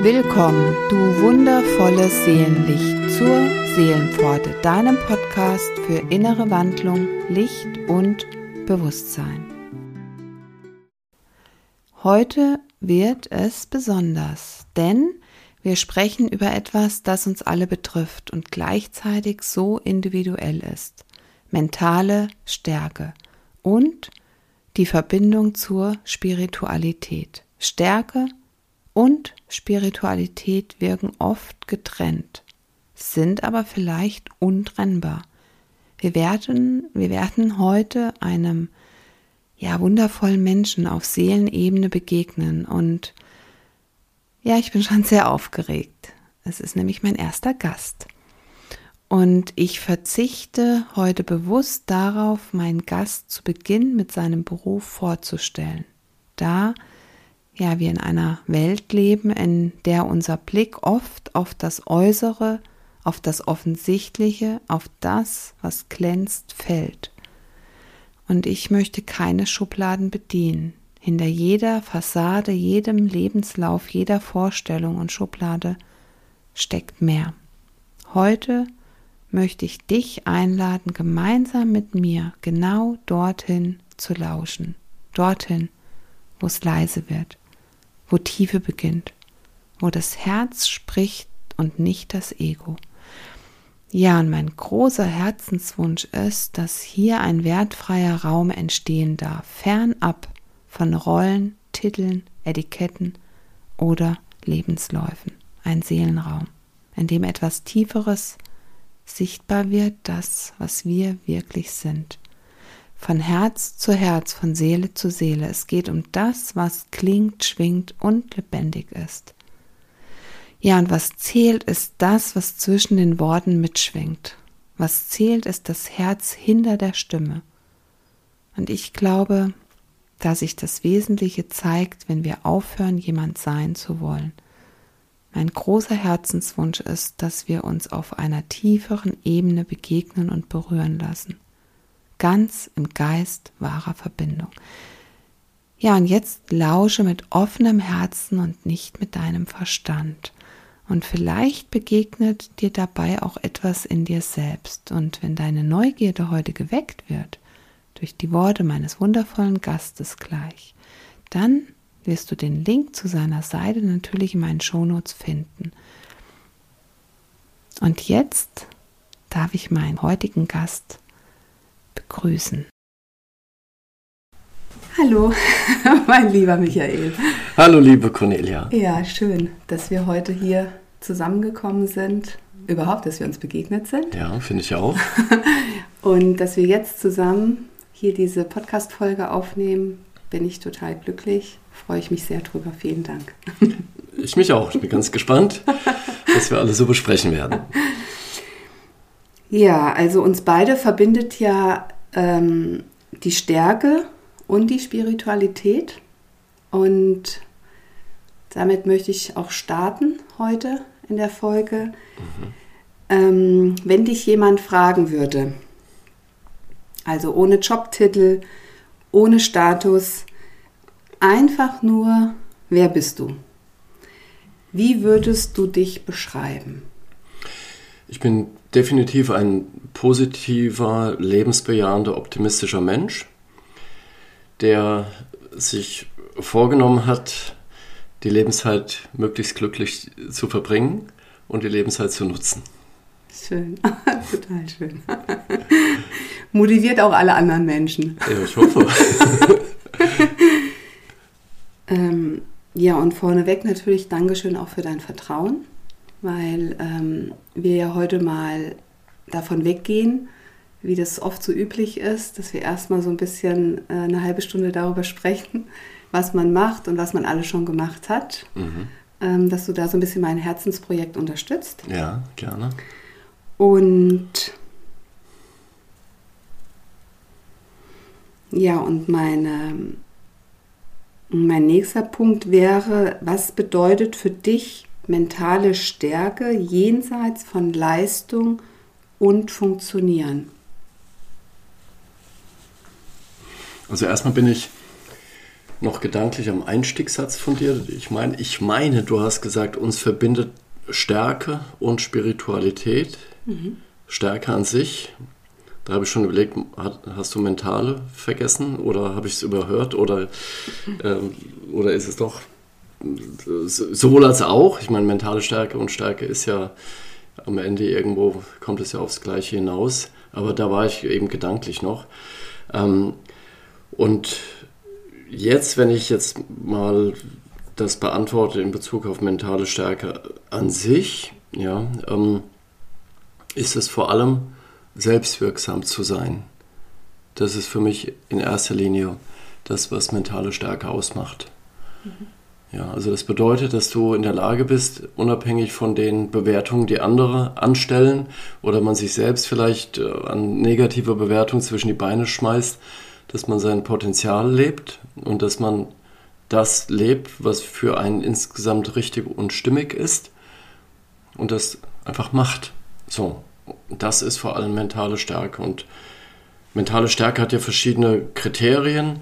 Willkommen, du wundervolles Seelenlicht zur Seelenpforte, deinem Podcast für innere Wandlung, Licht und Bewusstsein. Heute wird es besonders, denn wir sprechen über etwas, das uns alle betrifft und gleichzeitig so individuell ist. Mentale Stärke und die Verbindung zur Spiritualität. Stärke und Spiritualität wirken oft getrennt, sind aber vielleicht untrennbar. Wir werden heute einem wundervollen Menschen auf Seelenebene begegnen und ich bin schon sehr aufgeregt. Es ist nämlich mein erster Gast. Und ich verzichte heute bewusst darauf, meinen Gast zu Beginn mit seinem Beruf vorzustellen, da wir in einer Welt leben, in der unser Blick oft auf das Äußere, auf das Offensichtliche, auf das, was glänzt, fällt. Und ich möchte keine Schubladen bedienen. Hinter jeder Fassade, jedem Lebenslauf, jeder Vorstellung und Schublade steckt mehr. Heute möchte ich dich einladen, gemeinsam mit mir genau dorthin zu lauschen. Dorthin, wo es leise wird, wo Tiefe beginnt, wo das Herz spricht und nicht das Ego. Ja, und mein großer Herzenswunsch ist, dass hier ein wertfreier Raum entstehen darf, fernab von Rollen, Titeln, Etiketten oder Lebensläufen. Ein Seelenraum, in dem etwas Tieferes sichtbar wird, das, was wir wirklich sind. Von Herz zu Herz, von Seele zu Seele. Es geht um das, was klingt, schwingt und lebendig ist. Ja, und was zählt, ist das, was zwischen den Worten mitschwingt. Was zählt, ist das Herz hinter der Stimme. Und ich glaube, dass sich das Wesentliche zeigt, wenn wir aufhören, jemand sein zu wollen. Mein großer Herzenswunsch ist, dass wir uns auf einer tieferen Ebene begegnen und berühren lassen. Ganz im Geist wahrer Verbindung. Ja, und jetzt lausche mit offenem Herzen und nicht mit deinem Verstand. Und vielleicht begegnet dir dabei auch etwas in dir selbst. Und wenn deine Neugierde heute geweckt wird, durch die Worte meines wundervollen Gastes gleich, dann wirst du den Link zu seiner Seite natürlich in meinen Shownotes finden. Und jetzt darf ich meinen heutigen Gast begrüßen. Hallo, mein lieber Michael. Hallo, liebe Cornelia. Ja, schön, dass wir heute hier zusammengekommen sind. Überhaupt, dass wir uns begegnet sind. Ja, finde ich auch. Und dass wir jetzt zusammen hier diese Podcast-Folge aufnehmen, bin ich total glücklich. Freue ich mich sehr drüber. Vielen Dank. Ich mich auch. Ich bin ganz gespannt, was wir alle so besprechen werden. Ja, also uns beide verbindet ja die Stärke und die Spiritualität. Und damit möchte ich auch starten heute in der Folge. Wenn dich jemand fragen würde, also ohne Jobtitel, ohne Status, einfach nur, wer bist du? Wie würdest du dich beschreiben? Ich bin definitiv ein positiver, lebensbejahender, optimistischer Mensch, der sich vorgenommen hat, die Lebenszeit möglichst glücklich zu verbringen und die Lebenszeit zu nutzen. Schön, total schön. Motiviert auch alle anderen Menschen. Ja, ich hoffe. Und vorneweg natürlich Dankeschön auch für dein Vertrauen, weil wir ja heute mal davon weggehen, wie das oft so üblich ist, dass wir erstmal so ein bisschen eine halbe Stunde darüber sprechen, was man macht und was man alles schon gemacht hat, dass du da so ein bisschen mein Herzensprojekt unterstützt. Ja, gerne. Und mein nächster Punkt wäre, was bedeutet für dich mentale Stärke jenseits von Leistung und Funktionieren? Also erstmal bin ich noch gedanklich am Einstiegssatz von dir. Ich meine, du hast gesagt, uns verbindet Stärke und Spiritualität. Stärke an sich. Da habe ich schon überlegt, hast du Mentale vergessen oder habe ich es überhört oder ist es doch sowohl als auch? Ich meine, mentale Stärke und Stärke ist ja am Ende irgendwo, kommt es ja aufs Gleiche hinaus. Aber da war ich eben gedanklich noch. Und jetzt, wenn ich jetzt mal das beantworte in Bezug auf mentale Stärke an sich, ja, ist es vor allem selbstwirksam zu sein. Das ist für mich in erster Linie das, was mentale Stärke ausmacht. Ja, also das bedeutet, dass du in der Lage bist, unabhängig von den Bewertungen, die andere anstellen oder man sich selbst vielleicht an negativer Bewertung zwischen die Beine schmeißt, dass man sein Potenzial lebt und dass man das lebt, was für einen insgesamt richtig und stimmig ist und das einfach macht. So, das ist vor allem mentale Stärke und mentale Stärke hat ja verschiedene Kriterien.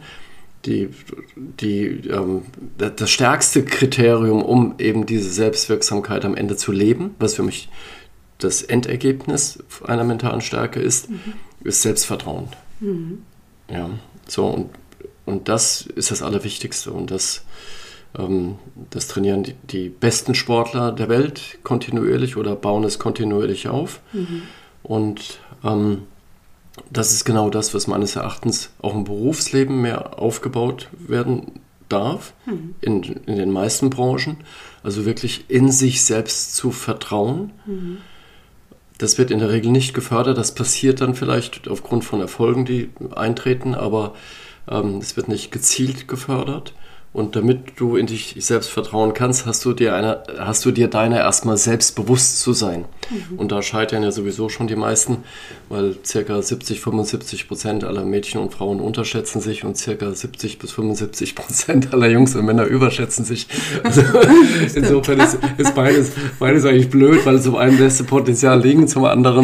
Das stärkste Kriterium, um eben diese Selbstwirksamkeit am Ende zu leben, was für mich das Endergebnis einer mentalen Stärke ist, ist Selbstvertrauen. Ja, so und das ist das Allerwichtigste und das trainieren die besten Sportler der Welt kontinuierlich oder bauen es kontinuierlich auf. Und das ist genau das, was meines Erachtens auch im Berufsleben mehr aufgebaut werden darf, in den meisten Branchen. Also wirklich in sich selbst zu vertrauen. Das wird in der Regel nicht gefördert. Das passiert dann vielleicht aufgrund von Erfolgen, die eintreten, aber es wird nicht gezielt gefördert. Und damit du in dich selbst vertrauen kannst, hast du dir deiner erstmal selbst bewusst zu sein. Und da scheitern ja sowieso schon die meisten, weil ca. 70-75% aller Mädchen und Frauen unterschätzen sich und ca. 70-75% aller Jungs und Männer überschätzen sich. Also insofern ist beides eigentlich blöd, weil zum einen lässt du Potenzial liegen, zum anderen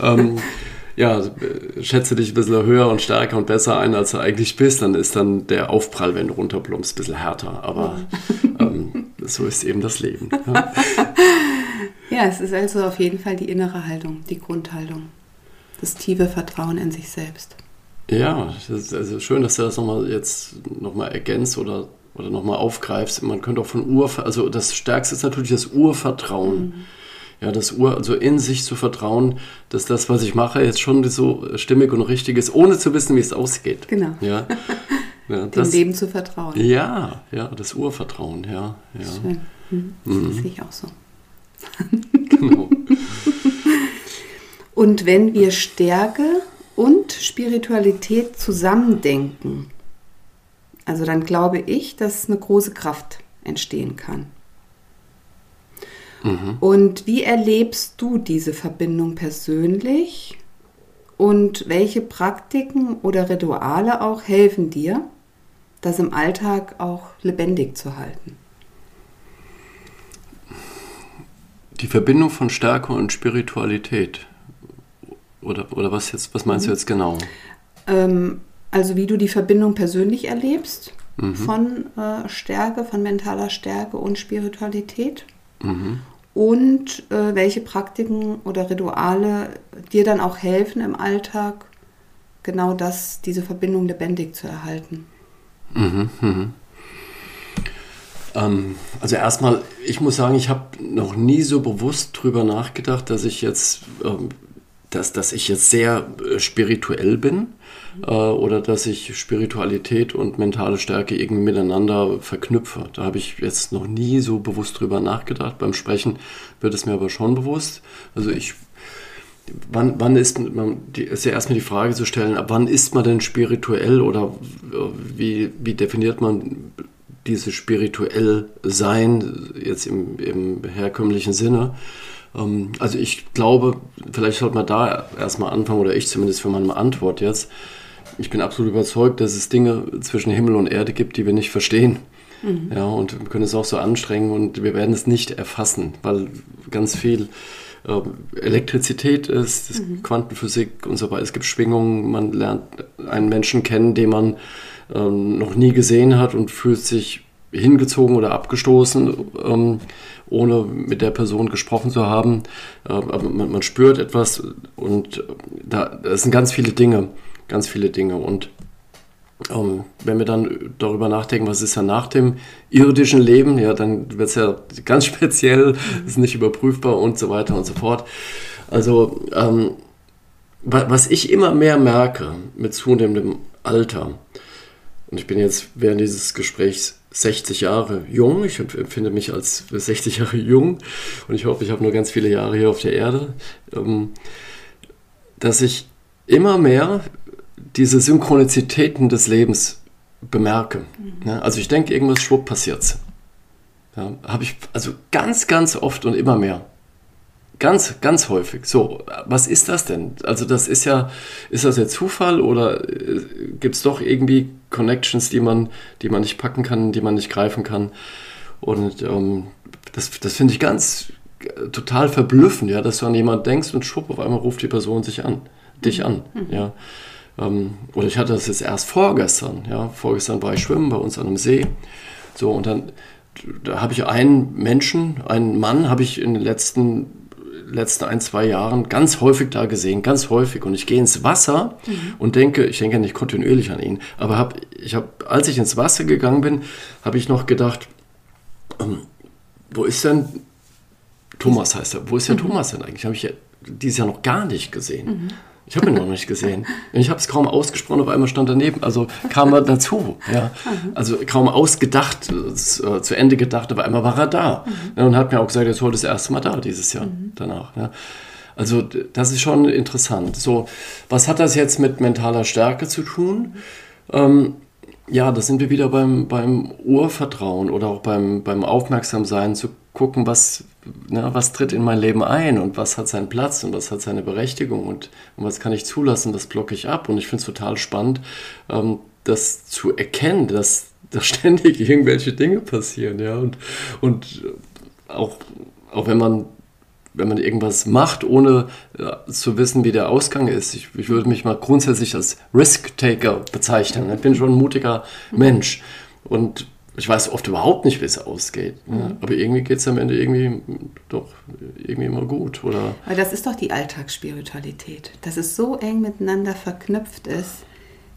schätze dich ein bisschen höher und stärker und besser ein, als du eigentlich bist, dann ist dann der Aufprall, wenn du runterplumpst, ein bisschen härter. Aber so ist eben das Leben. Ja. Ja, es ist also auf jeden Fall die innere Haltung, die Grundhaltung. Das tiefe Vertrauen in sich selbst. Ja, das ist also schön, dass du das nochmal ergänzt oder nochmal aufgreifst. Man könnte auch also das Stärkste ist natürlich das Urvertrauen. Ja, also in sich zu vertrauen, dass das, was ich mache, jetzt schon so stimmig und richtig ist, ohne zu wissen, wie es ausgeht. Genau. Ja, dem Leben zu vertrauen. Ja, das Urvertrauen, ja. Schön. Das sehe ich auch so. Genau. Und wenn wir Stärke und Spiritualität zusammendenken, also dann glaube ich, dass eine große Kraft entstehen kann. Und wie erlebst du diese Verbindung persönlich und welche Praktiken oder Rituale auch helfen dir, das im Alltag auch lebendig zu halten? Die Verbindung von Stärke und Spiritualität. Oder was meinst du jetzt genau? Also wie du die Verbindung persönlich erlebst von Stärke, von mentaler Stärke und Spiritualität. Und welche Praktiken oder Rituale dir dann auch helfen im Alltag, genau diese Verbindung lebendig zu erhalten. Also erstmal, ich muss sagen, ich habe noch nie so bewusst drüber nachgedacht, dass ich jetzt sehr spirituell bin oder dass ich Spiritualität und mentale Stärke irgendwie miteinander verknüpfe. Da habe ich jetzt noch nie so bewusst drüber nachgedacht. Beim Sprechen wird es mir aber schon bewusst. Also wann ist ja erstmal die Frage zu stellen, ab wann ist man denn spirituell oder wie definiert man dieses spirituell Sein jetzt im herkömmlichen Sinne? Also ich glaube, vielleicht sollte man da erstmal anfangen, oder ich zumindest für meine Antwort jetzt. Ich bin absolut überzeugt, dass es Dinge zwischen Himmel und Erde gibt, die wir nicht verstehen. Ja, und wir können es auch so anstrengen und wir werden es nicht erfassen, weil ganz viel Elektrizität ist, Quantenphysik und so weiter. Es gibt Schwingungen, man lernt einen Menschen kennen, den man noch nie gesehen hat und fühlt sich hingezogen oder abgestoßen, ohne mit der Person gesprochen zu haben. Aber man spürt etwas und das sind ganz viele Dinge. Und wenn wir dann darüber nachdenken, was ist ja nach dem irdischen Leben, ja, dann wird es ja ganz speziell, ist nicht überprüfbar und so weiter und so fort. Also was ich immer mehr merke mit zunehmendem Alter, und ich bin jetzt während dieses Gesprächs 60 Jahre jung, ich empfinde mich als 60 Jahre jung und ich hoffe, ich habe nur ganz viele Jahre hier auf der Erde, dass ich immer mehr diese Synchronizitäten des Lebens bemerke. Ja, also ich denke, irgendwas schwupp passiert's. Ja, habe ich also ganz, ganz oft und immer mehr. Ganz, ganz häufig. So, was ist das denn? Also das ist das jetzt Zufall oder gibt es doch irgendwie Connections, die man nicht packen kann, die man nicht greifen kann? Und das finde ich total verblüffend, ja, dass du an jemanden denkst und schwupp, auf einmal ruft die Person dich an. Ja. Oder ich hatte das jetzt erst vorgestern. Ja. Vorgestern war ich schwimmen bei uns an einem See. So, und dann da habe ich einen Mann, habe ich in den letzten 1-2 Jahren ganz häufig da gesehen, ganz häufig. Und ich gehe ins Wasser und ich denke nicht kontinuierlich an ihn, aber als ich ins Wasser gegangen bin, habe ich noch gedacht, wo ist denn Thomas, heißt er, wo ist denn Thomas denn eigentlich? Habe ich dieses Jahr noch gar nicht gesehen. Ich habe ihn noch nicht gesehen. Ich habe es kaum ausgesprochen, auf einmal stand daneben. Also kam er dazu. Ja. Also kaum ausgedacht, zu Ende gedacht, aber einmal war er da. Ja, und hat mir auch gesagt, er ist heute das erste Mal da, dieses Jahr danach. Ja. Also das ist schon interessant. So, was hat das jetzt mit mentaler Stärke zu tun? Ja, da sind wir wieder beim Urvertrauen oder auch beim Aufmerksamsein zu gucken, was tritt in mein Leben ein und was hat seinen Platz und was hat seine Berechtigung und was kann ich zulassen, was blocke ich ab. Und ich finde es total spannend, das zu erkennen, dass da ständig irgendwelche Dinge passieren. Ja? Und auch wenn man irgendwas macht, ohne zu wissen, wie der Ausgang ist. Ich würde mich mal grundsätzlich als Risk-Taker bezeichnen. Ich bin schon ein mutiger Mensch. Und ich weiß oft überhaupt nicht, wie es ausgeht. Ne? Aber irgendwie geht es am Ende irgendwie immer gut. Oder? Aber das ist doch die Alltagsspiritualität. Dass es so eng miteinander verknüpft ist.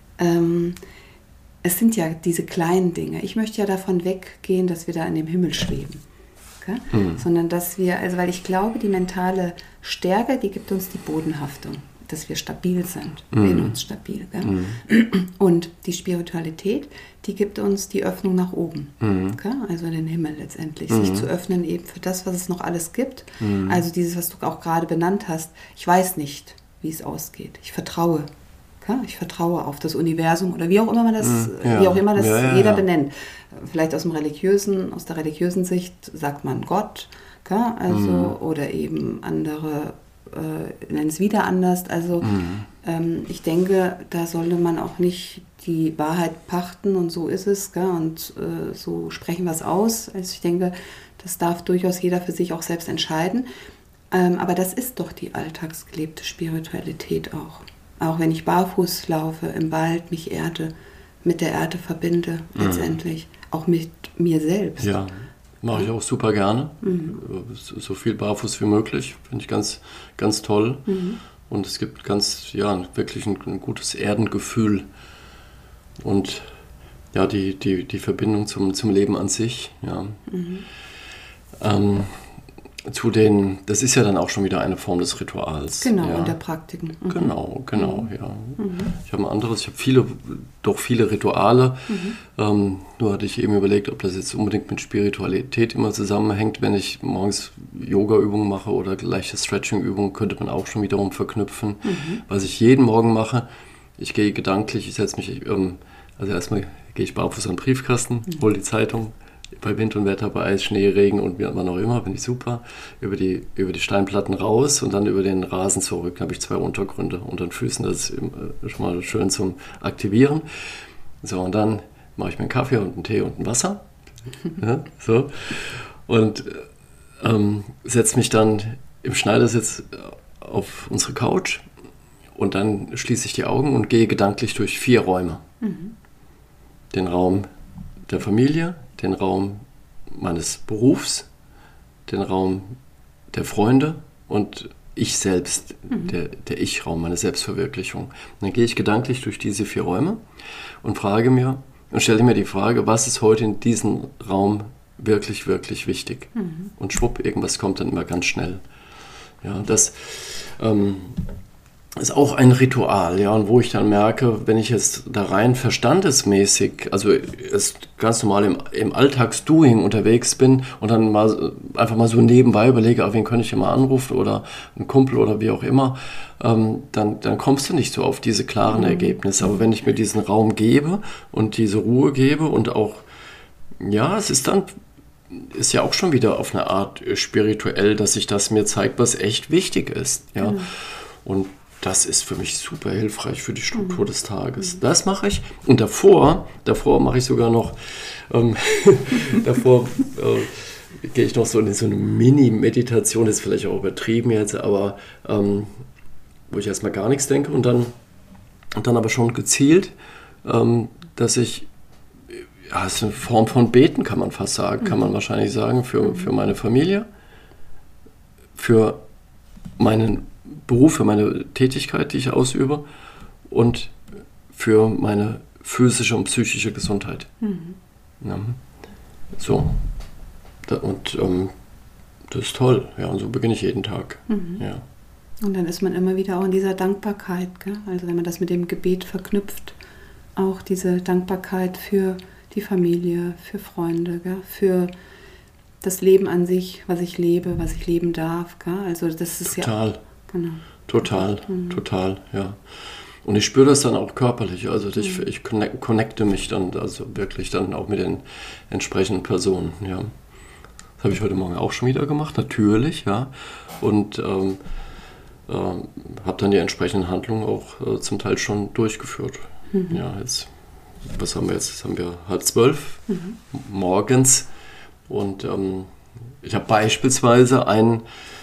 Es sind ja diese kleinen Dinge. Ich möchte ja davon weggehen, dass wir da in dem Himmel schweben. Sondern dass wir, weil ich glaube, die mentale Stärke, die gibt uns die Bodenhaftung, dass wir stabil sind, in uns stabil. Und die Spiritualität, die gibt uns die Öffnung nach oben, also in den Himmel letztendlich, sich zu öffnen eben für das, was es noch alles gibt. Also dieses, was du auch gerade benannt hast, ich weiß nicht, wie es ausgeht, ich vertraue. Ich vertraue auf das Universum oder wie auch immer das jeder benennt. Vielleicht aus der religiösen Sicht sagt man Gott, oder eben andere nennen es wieder anders. Also ich denke, da sollte man auch nicht die Wahrheit pachten und so ist es, und so sprechen wir es aus. Also ich denke, das darf durchaus jeder für sich auch selbst entscheiden. Aber das ist doch die alltagsgelebte Spiritualität auch. Auch wenn ich barfuß laufe im Wald, mich mit der Erde verbinde, letztendlich. Auch mit mir selbst. Ja, mache ich auch super gerne. So viel barfuß wie möglich, finde ich ganz, ganz toll. Und es gibt wirklich ein gutes Erdengefühl. Und ja, die Verbindung zum Leben an sich. Ja. Das ist ja dann auch schon wieder eine Form des Rituals. Genau, ja. Und der Praktiken. Genau, ja. Ich habe viele Rituale. Nur hatte ich eben überlegt, ob das jetzt unbedingt mit Spiritualität immer zusammenhängt. Wenn ich morgens Yoga-Übungen mache oder leichte Stretching-Übungen, könnte man auch schon wiederum verknüpfen. Was ich jeden Morgen mache, ich gehe gedanklich, ich setze mich, also erstmal gehe ich barfuß an den Briefkasten, hole die Zeitung, bei Wind und Wetter, bei Eis, Schnee, Regen und wann auch immer, finde ich super, über die Steinplatten raus und dann über den Rasen zurück. Da habe ich 2 Untergründe unter den Füßen, das ist schon mal schön zum Aktivieren. So, und dann mache ich mir einen Kaffee und einen Tee und ein Wasser. Ja, so. Und setze mich dann im Schneidersitz auf unsere Couch und dann schließe ich die Augen und gehe gedanklich durch 4 Räume. den Raum der Familie, den Raum meines Berufs, den Raum der Freunde und ich selbst, der Ich-Raum, meine Selbstverwirklichung. Und dann gehe ich gedanklich durch diese 4 Räume und stelle mir die Frage, was ist heute in diesem Raum wirklich, wirklich wichtig? Und schwupp, irgendwas kommt dann immer ganz schnell. Ja, das ist auch ein Ritual, ja, und wo ich dann merke, wenn ich jetzt da rein verstandesmäßig, also ganz normal im Alltagsdoing unterwegs bin und dann einfach mal so nebenbei überlege, wen könnte ich ja mal anrufen oder einen Kumpel oder wie auch immer, dann kommst du nicht so auf diese klaren Ergebnisse. Aber wenn ich mir diesen Raum gebe und diese Ruhe gebe und auch, ja, es ist ja auch schon wieder auf eine Art spirituell, dass sich das mir zeigt, was echt wichtig ist, ja, und das ist für mich super hilfreich für die Struktur des Tages. Das mache ich. Und davor mache ich sogar noch, gehe ich noch so in so eine Mini-Meditation, das ist vielleicht auch übertrieben jetzt, aber wo ich erstmal gar nichts denke und dann aber schon gezielt, dass ich, ja, es ist eine Form von Beten, kann man fast sagen, kann man wahrscheinlich sagen, für meine Familie, für meinen Beruf, für meine Tätigkeit, die ich ausübe und für meine physische und psychische Gesundheit. Ja. So. Und das ist toll. Ja, und so beginne ich jeden Tag. Ja. Und dann ist man immer wieder auch in dieser Dankbarkeit. Gell? Also wenn man das mit dem Gebet verknüpft, auch diese Dankbarkeit für die Familie, für Freunde, gell? Für das Leben an sich, was ich lebe, was ich leben darf. Gell? Also das ist total. Ja... Genau. Total, ja. Und ich spüre das dann auch körperlich, also ich connecte mich dann, also wirklich dann auch mit den entsprechenden Personen, ja. Das habe ich heute Morgen auch schon wieder gemacht, natürlich, ja. Und habe dann die entsprechenden Handlungen auch zum Teil schon durchgeführt. Ja, was haben wir jetzt? Jetzt haben wir 11:30 morgens und ich habe beispielsweise einen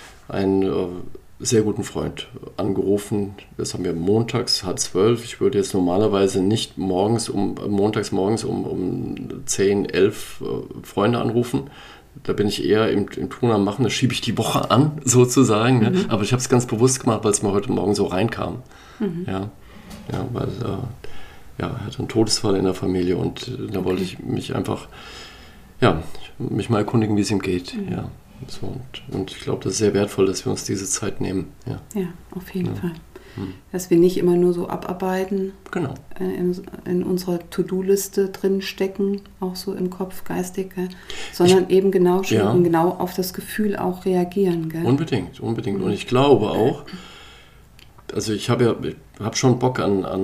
sehr guten Freund angerufen. Das haben wir montags 11:30. Ich würde jetzt normalerweise nicht montags morgens um 10, 11 Freunde anrufen. Da bin ich eher im Tun am Machen. Da schiebe ich die Woche an, sozusagen. Ne? Aber ich habe es ganz bewusst gemacht, weil es mir heute Morgen so reinkam. Ja, weil er hat einen Todesfall in der Familie und da wollte ich mich einfach, mich mal erkundigen, wie es ihm geht. Ja. So, und ich glaube, das ist sehr wertvoll, dass wir uns diese Zeit nehmen. Ja, auf jeden Fall. Dass wir nicht immer nur so abarbeiten, genau. In unserer To-Do-Liste drin stecken, auch so im Kopf, geistig, sondern eben genau auf das Gefühl auch reagieren. Gell? Unbedingt. Und ich glaube auch, also ich habe schon Bock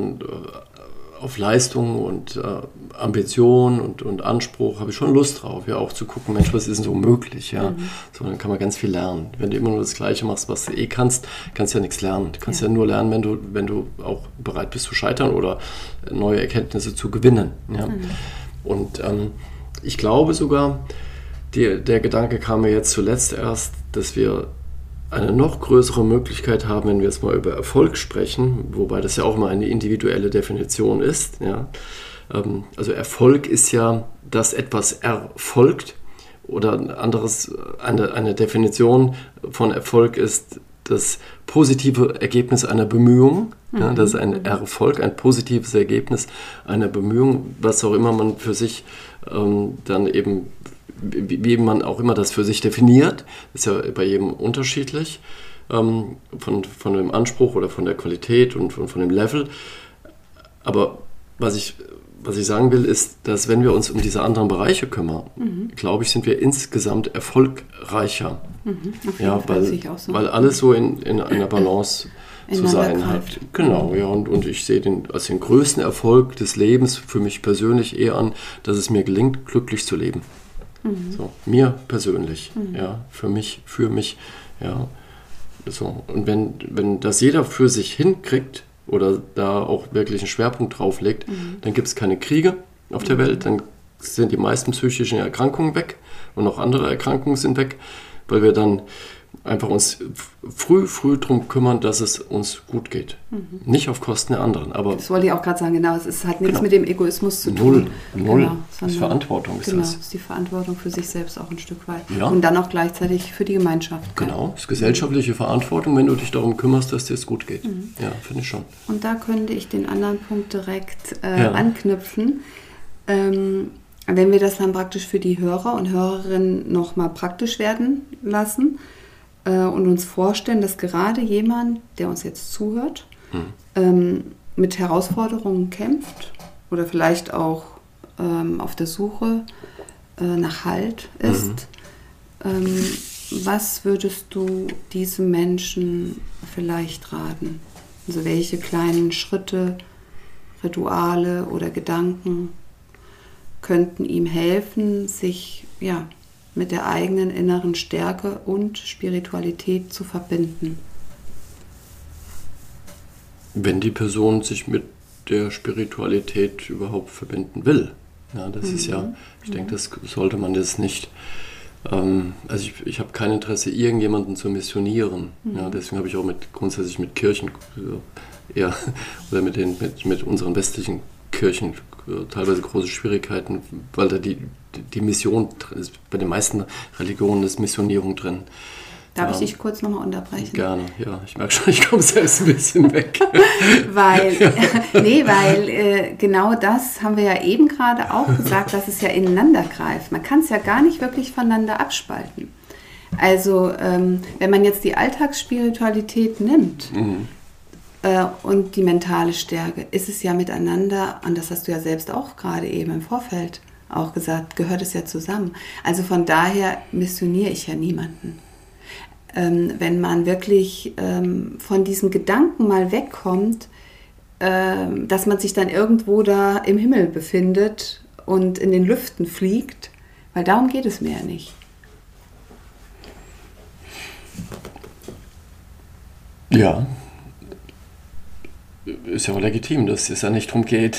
auf Leistung und Ambition und Anspruch, habe ich schon Lust drauf, ja, auch zu gucken, Mensch, was ist denn so möglich, ja. So, dann kann man ganz viel lernen. Wenn du immer nur das Gleiche machst, was du kannst du ja nichts lernen. Du kannst ja nur lernen, wenn du auch bereit bist zu scheitern oder neue Erkenntnisse zu gewinnen, ja. Und ich glaube sogar, der Gedanke kam mir jetzt zuletzt erst, dass wir eine noch größere Möglichkeit haben, wenn wir jetzt mal über Erfolg sprechen, wobei das ja auch mal eine individuelle Definition ist. Ja. Also Erfolg ist ja, dass etwas erfolgt oder eine Definition von Erfolg ist das positive Ergebnis einer Bemühung. Ja, das ist ein Erfolg, ein positives Ergebnis einer Bemühung, was auch immer man für sich dann eben, wie man auch immer das für sich definiert, ist ja bei jedem unterschiedlich, von dem Anspruch oder von der Qualität und von dem Level. Aber was ich sagen will, ist, dass wenn wir uns um diese anderen Bereiche kümmern, glaube ich, sind wir insgesamt erfolgreicher. Ja, weil alles so in einer Balance zu sein hat. Genau, ja, und ich sehe den größten Erfolg des Lebens für mich persönlich eher an, dass es mir gelingt, glücklich zu leben. So, mir persönlich, ja, für mich, ja. So. Und wenn das jeder für sich hinkriegt oder da auch wirklich einen Schwerpunkt drauf legt, dann gibt es keine Kriege auf der Welt, dann sind die meisten psychischen Erkrankungen weg und auch andere Erkrankungen sind weg, weil wir dann einfach uns früh drum kümmern, dass es uns gut geht. Nicht auf Kosten der anderen. Aber das wollte ich auch gerade sagen, genau. Es hat nichts mit dem Egoismus zu tun. Null. Genau, Das ist Verantwortung. Ist das ist die Verantwortung für sich selbst auch ein Stück weit. Ja. Und dann auch gleichzeitig für die Gemeinschaft. Genau, das ist gesellschaftliche Verantwortung, wenn du dich darum kümmerst, dass dir es gut geht. Ja, finde ich schon. Und da könnte ich den anderen Punkt direkt anknüpfen. Wenn wir das dann praktisch für die Hörer und Hörerinnen nochmal praktisch werden lassen und uns vorstellen, dass gerade jemand, der uns jetzt zuhört, mit Herausforderungen kämpft oder vielleicht auch auf der Suche nach Halt ist, was würdest du diesem Menschen vielleicht raten? Also welche kleinen Schritte, Rituale oder Gedanken könnten ihm helfen, sich mit der eigenen inneren Stärke und Spiritualität zu verbinden? Wenn die Person sich mit der Spiritualität überhaupt verbinden will. Ja, das ist ja, ich denke, das sollte man das nicht. Also ich habe kein Interesse, irgendjemanden zu missionieren. Ja, deswegen habe ich auch grundsätzlich mit Kirchen oder mit unseren westlichen Kirchen teilweise große Schwierigkeiten, weil da die Mission ist. Bei den meisten Religionen ist Missionierung drin. Darf ich dich kurz nochmal unterbrechen? Gerne, ja. Ich merke schon, ich komme selbst ein bisschen weg. weil genau das haben wir ja eben gerade auch gesagt, dass es ja ineinander greift. Man kann es ja gar nicht wirklich voneinander abspalten. Also wenn man jetzt die Alltagsspiritualität nimmt, und die mentale Stärke, ist es ja miteinander, und das hast du ja selbst auch gerade eben im Vorfeld auch gesagt, gehört es ja zusammen. Also von daher missioniere ich ja niemanden. Wenn man wirklich von diesem Gedanken mal wegkommt, dass man sich dann irgendwo da im Himmel befindet und in den Lüften fliegt, weil darum geht es mir ja nicht. Ja. Ist ja auch legitim, dass es ja nicht darum geht.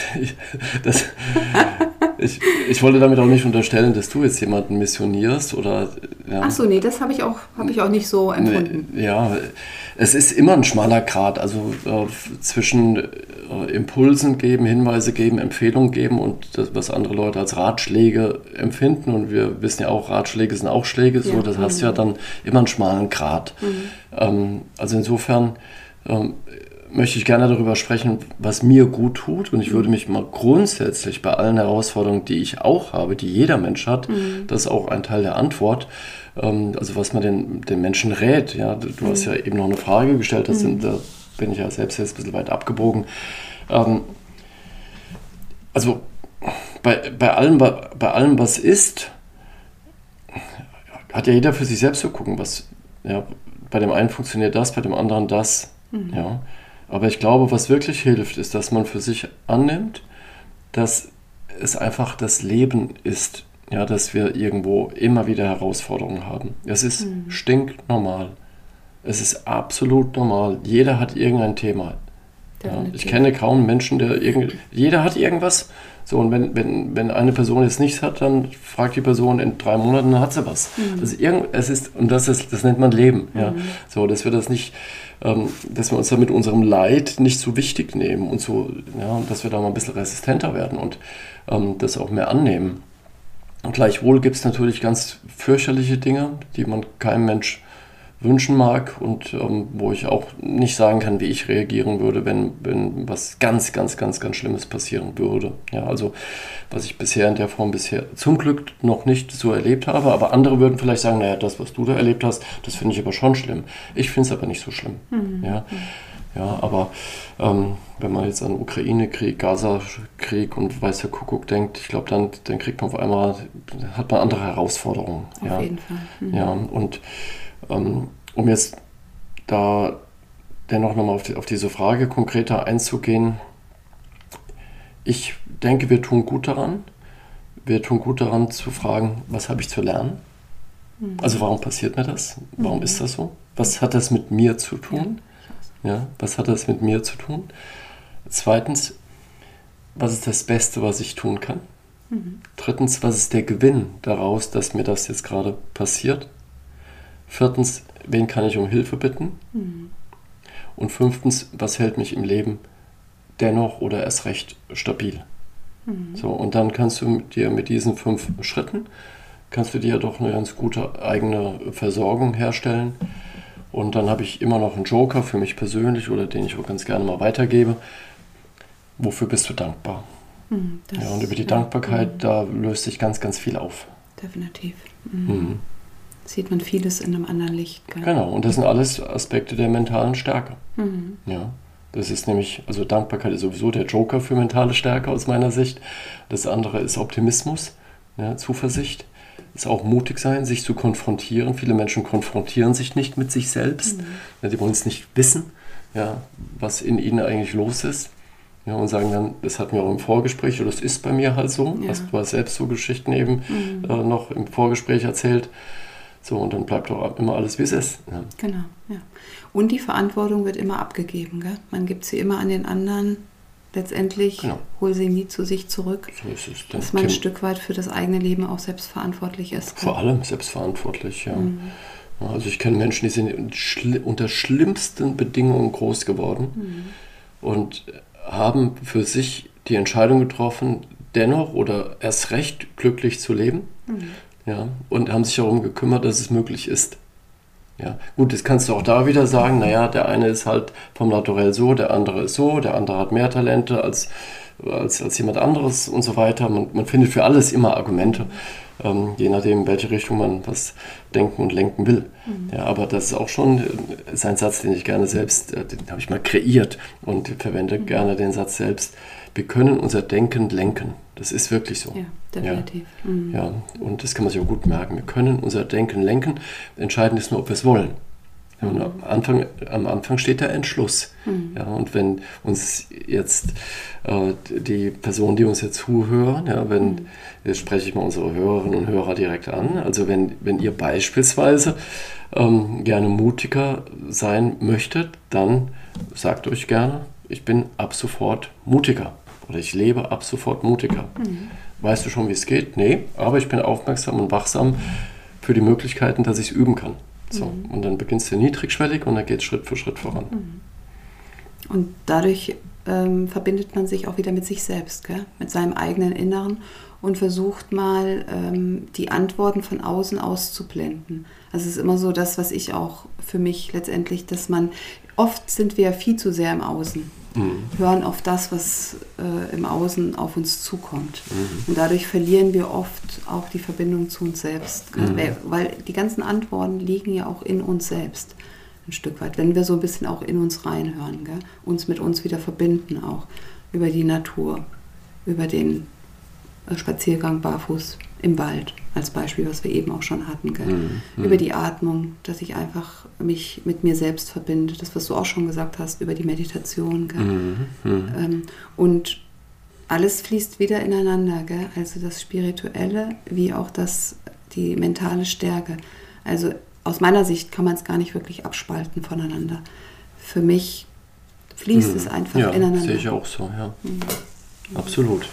Ich wollte damit auch nicht unterstellen, dass du jetzt jemanden missionierst oder. Ja. Ach so, nee, das habe ich auch nicht so empfunden. Ja, es ist immer ein schmaler Grat, also zwischen Impulsen geben, Hinweise geben, Empfehlungen geben und das, was andere Leute als Ratschläge empfinden. Und wir wissen ja auch, Ratschläge sind auch Schläge, so, das heißt ja dann immer einen schmalen Grat. Also insofern möchte ich gerne darüber sprechen, was mir gut tut. Und ich würde mich mal grundsätzlich bei allen Herausforderungen, die ich auch habe, die jeder Mensch hat, das ist auch ein Teil der Antwort, also was man den Menschen rät. Ja, du hast ja eben noch eine Frage gestellt, da bin ich ja selbst jetzt ein bisschen weit abgebogen. Also bei allem, was ist, hat ja jeder für sich selbst zu gucken, was, ja, bei dem einen funktioniert das, bei dem anderen das. Ja. Aber ich glaube, was wirklich hilft, ist, dass man für sich annimmt, dass es einfach das Leben ist, ja, dass wir irgendwo immer wieder Herausforderungen haben. Es ist stinknormal. Es ist absolut normal. Jeder hat irgendein Thema. Ja, ich kenne kaum einen Menschen, jeder hat irgendwas. So, und wenn eine Person jetzt nichts hat, dann fragt die Person in 3 Monaten, dann hat sie was. Also das nennt man Leben. Ja. So, dass wir dass wir uns da mit unserem Leid nicht so wichtig nehmen und so, ja, dass wir da mal ein bisschen resistenter werden und das auch mehr annehmen. Und gleichwohl gibt es natürlich ganz fürchterliche Dinge, die man keinem Mensch wünschen mag und wo ich auch nicht sagen kann, wie ich reagieren würde, wenn was ganz, ganz, ganz, ganz Schlimmes passieren würde. Ja, also was ich bisher in der Form zum Glück noch nicht so erlebt habe, aber andere würden vielleicht sagen, naja, das, was du da erlebt hast, das finde ich aber schon schlimm. Ich finde es aber nicht so schlimm. Ja, aber wenn man jetzt an Ukraine-Krieg, Gaza-Krieg und weiß der Kuckuck denkt, ich glaube, dann kriegt man auf einmal, hat man andere Herausforderungen. Auf jeden Fall. Ja, und um jetzt da dennoch nochmal auf diese Frage konkreter einzugehen, ich denke, wir tun gut daran zu fragen, was habe ich zu lernen? Also warum passiert mir das? Warum ist das so? Was hat das mit mir zu tun? Ja, was hat das mit mir zu tun? Zweitens, was ist das Beste, was ich tun kann? Drittens, was ist der Gewinn daraus, dass mir das jetzt gerade passiert? Viertens, wen kann ich um Hilfe bitten? Und 5, was hält mich im Leben dennoch oder erst recht stabil? So, und dann kannst du dir mit diesen 5 Schritten, kannst du dir doch eine ganz gute eigene Versorgung herstellen. Und dann habe ich immer noch einen Joker für mich persönlich oder den ich auch ganz gerne mal weitergebe. Wofür bist du dankbar? Ja, und über die Dankbarkeit, da löst sich ganz, ganz viel auf. Definitiv. Sieht man vieles in einem anderen Licht. Gell? Genau, und das sind alles Aspekte der mentalen Stärke. Ja, das ist nämlich, also Dankbarkeit ist sowieso der Joker für mentale Stärke aus meiner Sicht. Das andere ist Optimismus, ja, Zuversicht. Ist auch mutig sein, sich zu konfrontieren. Viele Menschen konfrontieren sich nicht mit sich selbst. Ja, die wollen es nicht wissen, ja, was in ihnen eigentlich los ist. Ja, und sagen dann, das hatten wir auch im Vorgespräch, oder das ist bei mir halt so. Ja. Du hast selbst so Geschichten eben noch im Vorgespräch erzählt. So, und dann bleibt auch immer alles, wie es ist. Ja. Genau, ja. Und die Verantwortung wird immer abgegeben, gell? Man gibt sie immer an den anderen. Letztendlich hol sie nie zu sich zurück. So ist es. Dass man ein Stück weit für das eigene Leben auch selbstverantwortlich ist. Vor allem selbstverantwortlich, ja. Also ich kenne Menschen, die sind unter schlimmsten Bedingungen groß geworden und haben für sich die Entscheidung getroffen, dennoch oder erst recht glücklich zu leben, ja, und haben sich darum gekümmert, dass es möglich ist. Ja. Gut, das kannst du auch da wieder sagen, naja, der eine ist halt vom Naturell so, der andere ist so, der andere hat mehr Talente als jemand anderes und so weiter. Man findet für alles immer Argumente, je nachdem, in welche Richtung man was denken und lenken will. Ja, aber das ist auch schon ein Satz, den ich gerne selbst, den habe ich mal kreiert und verwende gerne den Satz selbst. Wir können unser Denken lenken. Das ist wirklich so. Ja, definitiv. Ja, und das kann man sich auch gut merken. Wir können unser Denken lenken. Entscheidend ist nur, ob wir es wollen. Ja, und am Anfang steht der Entschluss. Ja, und wenn uns jetzt die Personen, die uns jetzt zuhören, ja, jetzt spreche ich mal unsere Hörerinnen und Hörer direkt an, also wenn ihr beispielsweise gerne mutiger sein möchtet, dann sagt euch gerne, ich bin ab sofort mutiger oder ich lebe ab sofort mutiger. Weißt du schon, wie es geht? Nee, aber ich bin aufmerksam und wachsam für die Möglichkeiten, dass ich es üben kann. So, und dann beginnst du niedrigschwellig und dann geht es Schritt für Schritt voran. Und dadurch verbindet man sich auch wieder mit sich selbst, gell? Mit seinem eigenen Inneren und versucht mal, die Antworten von außen auszublenden. Also es ist immer so das, was ich auch für mich letztendlich, dass oft sind wir viel zu sehr im Außen, hören auf das, was im Außen auf uns zukommt. Und dadurch verlieren wir oft auch die Verbindung zu uns selbst. Weil die ganzen Antworten liegen ja auch in uns selbst. Ein Stück weit, wenn wir so ein bisschen auch in uns reinhören, gell? Uns mit uns wieder verbinden auch, über die Natur, über den Spaziergang barfuß im Wald, als Beispiel, was wir eben auch schon hatten, gell? Über die Atmung, dass ich einfach mich mit mir selbst verbinde, das, was du auch schon gesagt hast, über die Meditation, gell? Und alles fließt wieder ineinander, gell? Also das Spirituelle wie auch die mentale Stärke. Also aus meiner Sicht kann man es gar nicht wirklich abspalten voneinander. Für mich fließt es einfach ineinander. Ja, sehe ich auch so, ja. Absolut.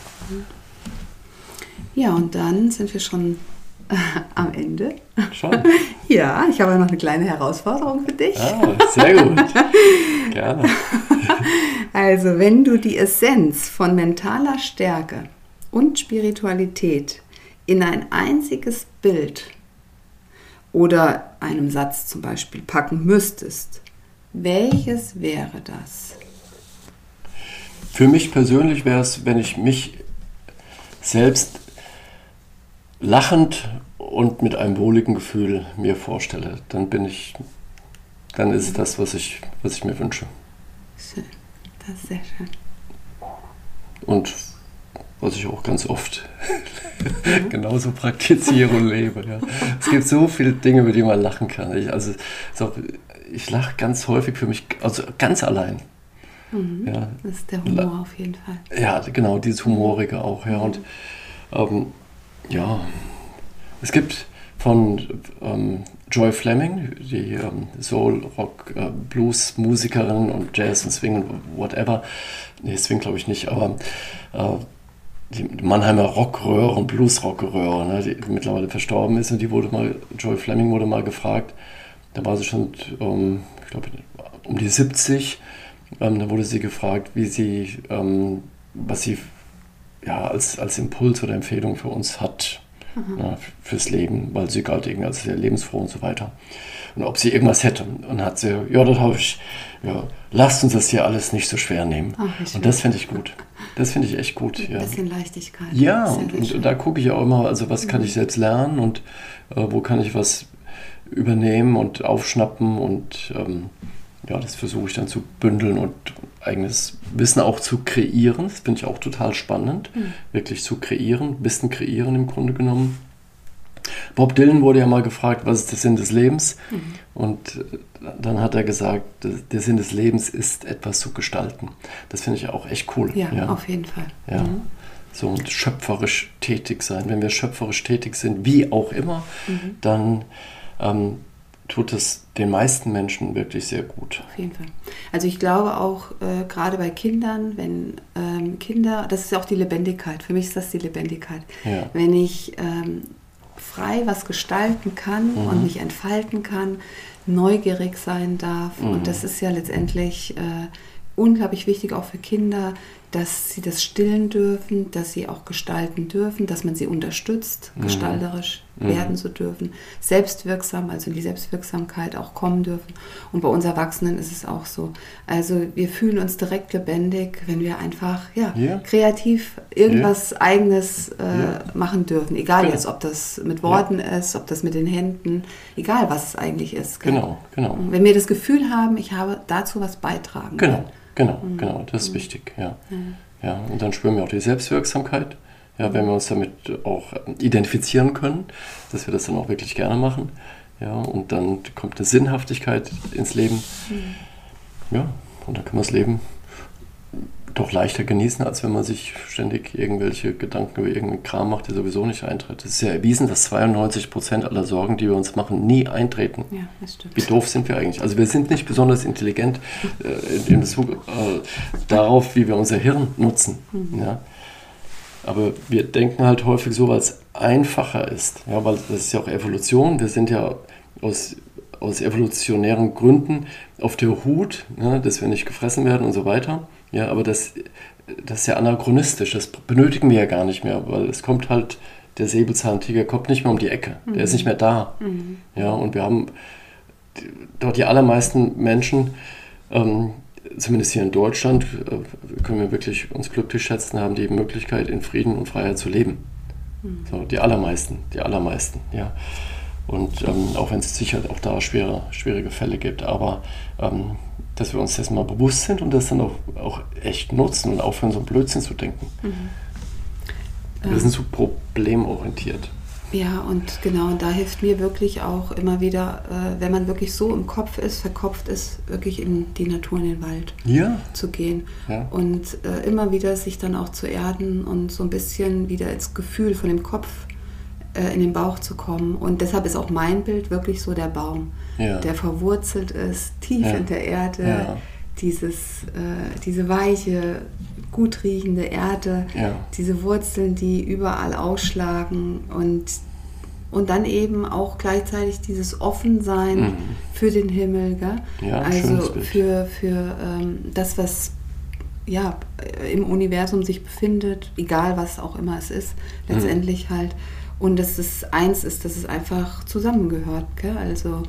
Ja, und dann sind wir schon am Ende. Schon? Ja, ich habe noch eine kleine Herausforderung für dich. Ah, sehr gut. Gerne. Also, wenn du die Essenz von mentaler Stärke und Spiritualität in ein einziges Bild oder einem Satz zum Beispiel packen müsstest, welches wäre das? Für mich persönlich wäre es, wenn ich mich selbst lachend und mit einem wohligen Gefühl mir vorstelle, dann ist es das, was ich mir wünsche. Schön, das ist sehr schön. Und was ich auch ganz oft genauso praktiziere und lebe. Ja. Es gibt so viele Dinge, über die man lachen kann. Ich lache ganz häufig für mich, also ganz allein. Ja. Das ist der Humor auf jeden Fall. Ja, genau, dieses Humorige auch. Ja. Und es gibt von Joy Fleming, die Soul, Rock, Blues-Musikerin und Jazz und Swing und whatever. Nee, Swing glaube ich nicht, aber die Mannheimer Rockröhre und Blues-Rockröhre, ne, die mittlerweile verstorben ist, und Joy Fleming wurde mal gefragt, Da war sie schon, ich glaube, um die 70. Da wurde sie gefragt, wie sie, was sie als Impuls oder Empfehlung für uns hat, fürs Leben, weil sie galt irgendwie als sehr lebensfroh und so weiter. Und ob sie irgendwas hätte. Und hat sie, das habe ich, lasst uns das hier alles nicht so schwer nehmen. Und das finde ich gut. Das finde ich echt gut. Ein bisschen Leichtigkeit. Ja, und da gucke ich auch immer, also was kann ich selbst lernen und wo kann ich was übernehmen und aufschnappen und das versuche ich dann zu bündeln und eigenes Wissen auch zu kreieren. Das finde ich auch total spannend, wirklich zu kreieren, Wissen kreieren im Grunde genommen. Bob Dylan wurde ja mal gefragt, was ist der Sinn des Lebens? Und dann hat er gesagt, der Sinn des Lebens ist, etwas zu gestalten. Das finde ich auch echt cool. Ja, auf jeden Fall. Ja. So und schöpferisch tätig sein. Wenn wir schöpferisch tätig sind, wie auch immer, dann tut es den meisten Menschen wirklich sehr gut. Auf jeden Fall. Also ich glaube auch, gerade bei Kindern, wenn Kinder, das ist ja auch die Lebendigkeit, für mich ist das die Lebendigkeit. Ja. Wenn ich frei was gestalten kann und mich entfalten kann, neugierig sein darf und das ist ja letztendlich unglaublich wichtig auch für Kinder, dass sie das stillen dürfen, dass sie auch gestalten dürfen, dass man sie unterstützt, gestalterisch werden zu dürfen, selbstwirksam, also in die Selbstwirksamkeit auch kommen dürfen. Und bei uns Erwachsenen ist es auch so. Also wir fühlen uns direkt lebendig, wenn wir einfach kreativ irgendwas Eigenes machen dürfen. Egal jetzt, ob das mit Worten ist, ob das mit den Händen, egal was es eigentlich ist. Genau. Wenn wir das Gefühl haben, ich habe dazu was beitragen. Genau, das ist wichtig, ja. Und dann spüren wir auch die Selbstwirksamkeit, wenn wir uns damit auch identifizieren können, dass wir das dann auch wirklich gerne machen, und dann kommt eine Sinnhaftigkeit ins Leben, und dann kann man das Leben doch leichter genießen, als wenn man sich ständig irgendwelche Gedanken über irgendeinen Kram macht, der sowieso nicht eintritt. Es ist ja erwiesen, dass 92% aller Sorgen, die wir uns machen, nie eintreten. Ja, das stimmt. Wie doof sind wir eigentlich? Also wir sind nicht besonders intelligent in Bezug darauf, wie wir unser Hirn nutzen. Ja? Aber wir denken halt häufig so, weil es einfacher ist. Ja, weil das ist ja auch Evolution. Wir sind ja aus evolutionären Gründen auf der Hut, dass wir nicht gefressen werden und so weiter. Ja, aber das ist ja anachronistisch, das benötigen wir ja gar nicht mehr, weil es kommt halt, der Säbelzahntiger kommt nicht mehr um die Ecke, der ist nicht mehr da. Ja, und wir haben dort die allermeisten Menschen, zumindest hier in Deutschland, können wir wirklich uns glücklich schätzen, haben die Möglichkeit, in Frieden und Freiheit zu leben. So, die allermeisten, ja. Und auch wenn es sicher auch da schwierige Fälle gibt, aber dass wir uns dessen mal bewusst sind und das dann auch echt nutzen und aufhören, so einen Blödsinn zu denken. Wir sind so problemorientiert. Ja, und genau, und da hilft mir wirklich auch immer wieder, wenn man wirklich so im Kopf ist, verkopft ist, wirklich in die Natur, in den Wald zu gehen. Ja. Und immer wieder sich dann auch zu erden und so ein bisschen wieder ins Gefühl von dem Kopf in den Bauch zu kommen. Und deshalb ist auch mein Bild wirklich so der Baum, der verwurzelt ist, tief in der Erde, diese weiche, gut riechende Erde, diese Wurzeln, die überall ausschlagen und dann eben auch gleichzeitig dieses Offensein für den Himmel, gell? Ja, also für das, was im Universum sich befindet, egal was auch immer es ist, letztendlich halt. Und dass es eins ist, dass es einfach zusammengehört. Gell? Also,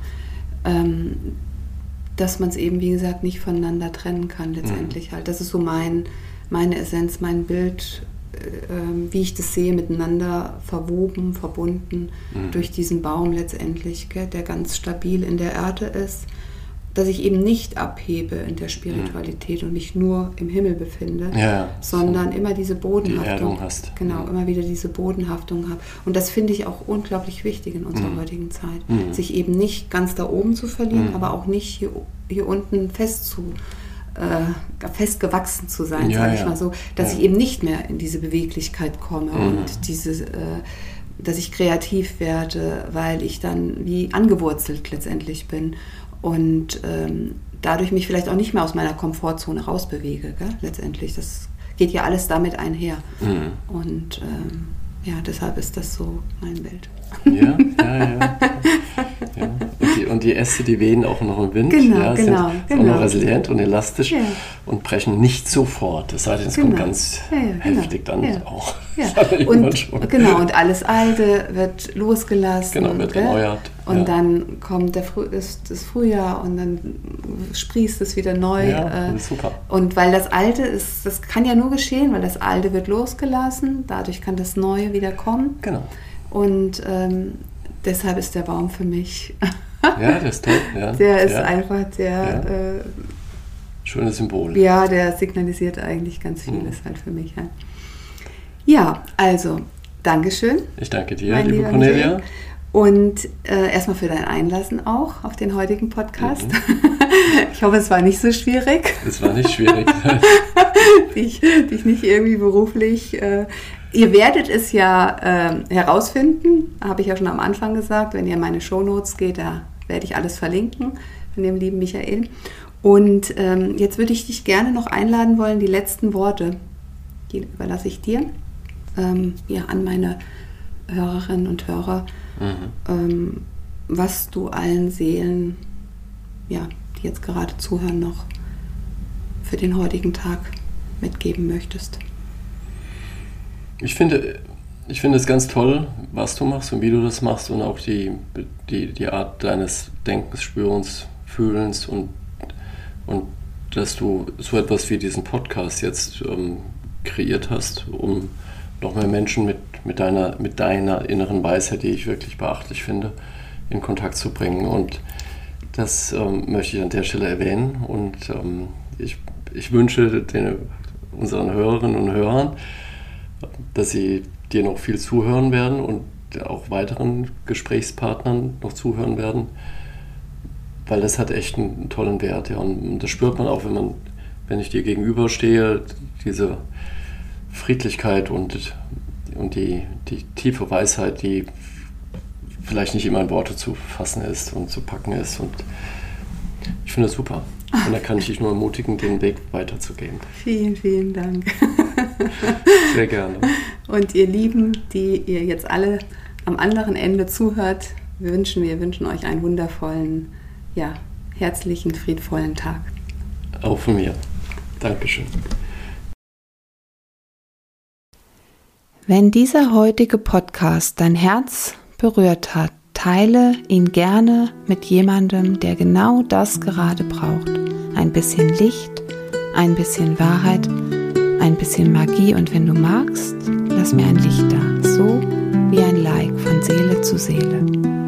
dass man es eben, wie gesagt, nicht voneinander trennen kann letztendlich halt. Das ist so meine Essenz, mein Bild, wie ich das sehe, miteinander verwoben, verbunden durch diesen Baum letztendlich, gell? Der ganz stabil in der Erde ist. Dass ich eben nicht abhebe in der Spiritualität und mich nur im Himmel befinde, sondern immer diese Bodenhaftung hast. Genau, immer wieder diese Bodenhaftung habe. Und das finde ich auch unglaublich wichtig in unserer heutigen Zeit. Sich eben nicht ganz da oben zu verlieren, aber auch nicht hier unten festgewachsen zu sein, sage ich mal so, dass ich eben nicht mehr in diese Beweglichkeit komme und dass ich kreativ werde, weil ich dann wie angewurzelt letztendlich bin. Und dadurch mich vielleicht auch nicht mehr aus meiner Komfortzone rausbewege, gell? Letztendlich. Das geht ja alles damit einher. Und deshalb ist das so mein Bild. Ja. und die Äste, die wehen auch noch im Wind. Genau, sind auch noch resilient und elastisch und brechen nicht sofort. Das heißt, es kommt ganz heftig dann auch. Ja. Und alles Alte wird losgelassen. Genau, wird erneuert. Und dann kommt das Frühjahr und dann sprießt es wieder neu. Ja, das ist super. Und weil das Alte ist, das kann ja nur geschehen, weil das Alte wird losgelassen, dadurch kann das Neue wieder kommen. Genau. Und deshalb ist der Baum für mich. Ja, der ist toll. Ja. Der ist einfach der... schönes Symbol. Ja, der signalisiert eigentlich ganz vieles halt für mich. Ja, also, Dankeschön. Ich danke dir, liebe Cornelia. Michael. Und erstmal für dein Einlassen auch auf den heutigen Podcast. Ich hoffe, es war nicht so schwierig. Es war nicht schwierig. dich nicht irgendwie beruflich... Ihr werdet es ja herausfinden, habe ich ja schon am Anfang gesagt, wenn ihr in meine Shownotes geht, da werde ich alles verlinken von dem lieben Michael. Und jetzt würde ich dich gerne noch einladen wollen, die letzten Worte, die überlasse ich dir, an meine Hörerinnen und Hörer, was du allen Seelen, die jetzt gerade zuhören, noch für den heutigen Tag mitgeben möchtest. Ich finde es ganz toll, was du machst und wie du das machst und auch die Art deines Denkens, Spürens, Fühlens und dass du so etwas wie diesen Podcast jetzt kreiert hast, um noch mehr Menschen mit deiner inneren Weisheit, die ich wirklich beachtlich finde, in Kontakt zu bringen. Und das möchte ich an der Stelle erwähnen. Und ich wünsche unseren Hörerinnen und Hörern, dass sie dir noch viel zuhören werden und auch weiteren Gesprächspartnern noch zuhören werden, weil das hat echt einen tollen Wert. Ja. Und das spürt man auch, wenn ich dir gegenüberstehe, diese Friedlichkeit und die tiefe Weisheit, die vielleicht nicht immer in Worte zu fassen ist und zu packen ist. Und ich finde das super. Und da kann ich dich nur ermutigen, den Weg weiterzugehen. Vielen, vielen Dank. Sehr gerne. Und ihr Lieben, die ihr jetzt alle am anderen Ende zuhört, wir wünschen euch einen wundervollen, herzlichen, friedvollen Tag. Auch von mir. Dankeschön. Wenn dieser heutige Podcast dein Herz berührt hat, teile ihn gerne mit jemandem, der genau das gerade braucht. Ein bisschen Licht, ein bisschen Wahrheit, ein bisschen Magie und wenn du magst, lass mir ein Licht da, so wie ein Like von Seele zu Seele.